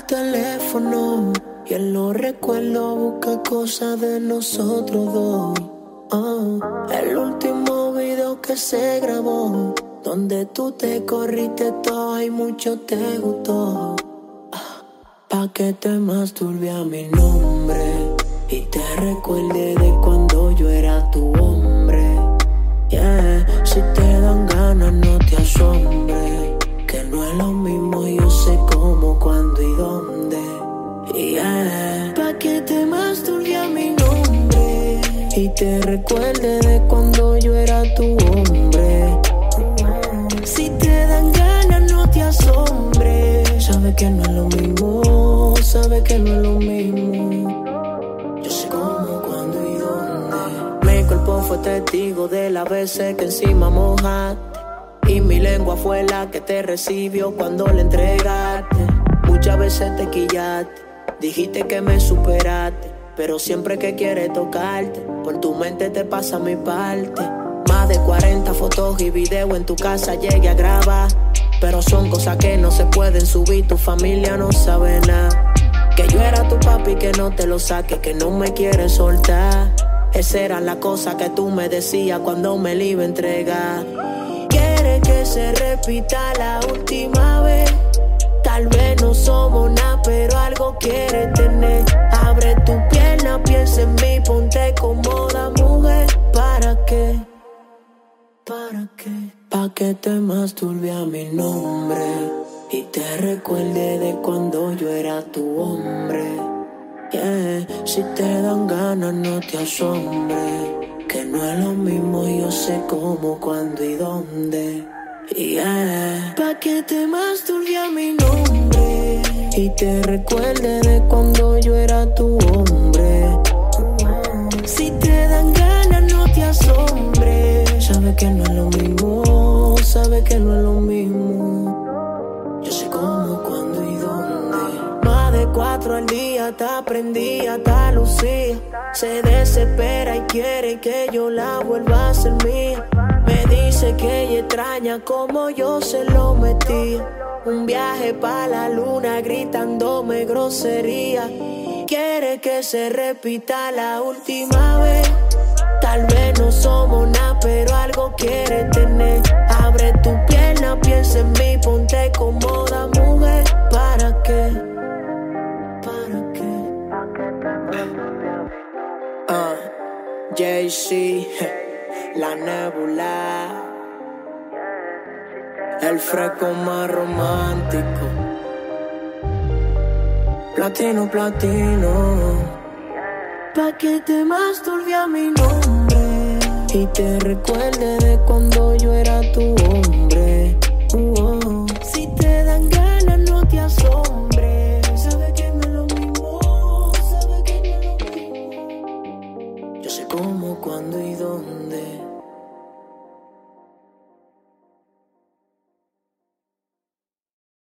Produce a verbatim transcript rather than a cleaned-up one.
teléfono y en los recuerdos busca cosas de nosotros dos. Oh, el último video que se grabó, donde tú te corriste todo y mucho te gustó. Ah, pa' que te masturbé a mi nombre y te recuerde de cuando yo era tu hombre. Yeah, si te dan ganas no te asombre, que no es lo mismo, yo sé cómo, cuándo y dónde. Yeah, pa' que te masturbé a mi nombre y te recuerde de cuando yo era tu hombre. Si te dan ganas no te asombre, sabe que no es lo mismo, sabe que no es lo mismo. Yo sé cómo, cuándo y dónde. Mi cuerpo fue testigo de las veces que encima mojaste, y mi lengua fue la que te recibió cuando le entregaste. Muchas veces te quillaste, dijiste que me superaste, pero siempre que quieres tocarte, por tu mente te pasa mi parte. Más de cuarenta fotos y videos en tu casa llegué a grabar, pero son cosas que no se pueden subir, tu familia no sabe nada. Que yo era tu papi, que no te lo saques, que no me quieres soltar. Esa era la cosa que tú me decías cuando me la iba a entregar. Quiere que se repita la última vez. Tal vez no somos nada, pero algo quiere tener. Abre tu pierna, piensa en mí, ponte cómoda, mujer. ¿Para qué? ¿Para qué? Pa' que te masturbe a mi nombre y te recuerde de cuando yo era tu hombre. Yeah, si te dan ganas no te asombre, que no es lo mismo, yo sé cómo, cuándo y dónde. Yeah, pa' que te masturbe a mi nombre y te recuerde de cuando yo era tu hombre. Si te dan ganas no te asombre, sabe que no es lo mismo, sabe que no es lo mismo. Yo sé cómo, cuándo y dónde. Más de cuatro al día, está prendida, está lucía. Se desespera y quiere que yo la vuelva a ser mía. Me dice que ella extraña como yo se lo metí. Un viaje pa' la luna gritándome grosería. Quiere que se repita la última vez. Tal vez no somos nada, pero algo quiere tener. Abre tu pierna, piensa en mí, ponte cómoda, mujer. ¿Para qué? ¿Para qué? Uh, Jay-Z, La Nebula, el fresco más romántico. Platino, platino. Pa' que te masturbe a mi nombre y te recuerde de cuando yo era tu hombre. Uh -oh. Si te dan ganas no te asombre, sabe que no es lo mismo, sabe que no es lo mismo. Yo sé cómo, cuándo y dónde.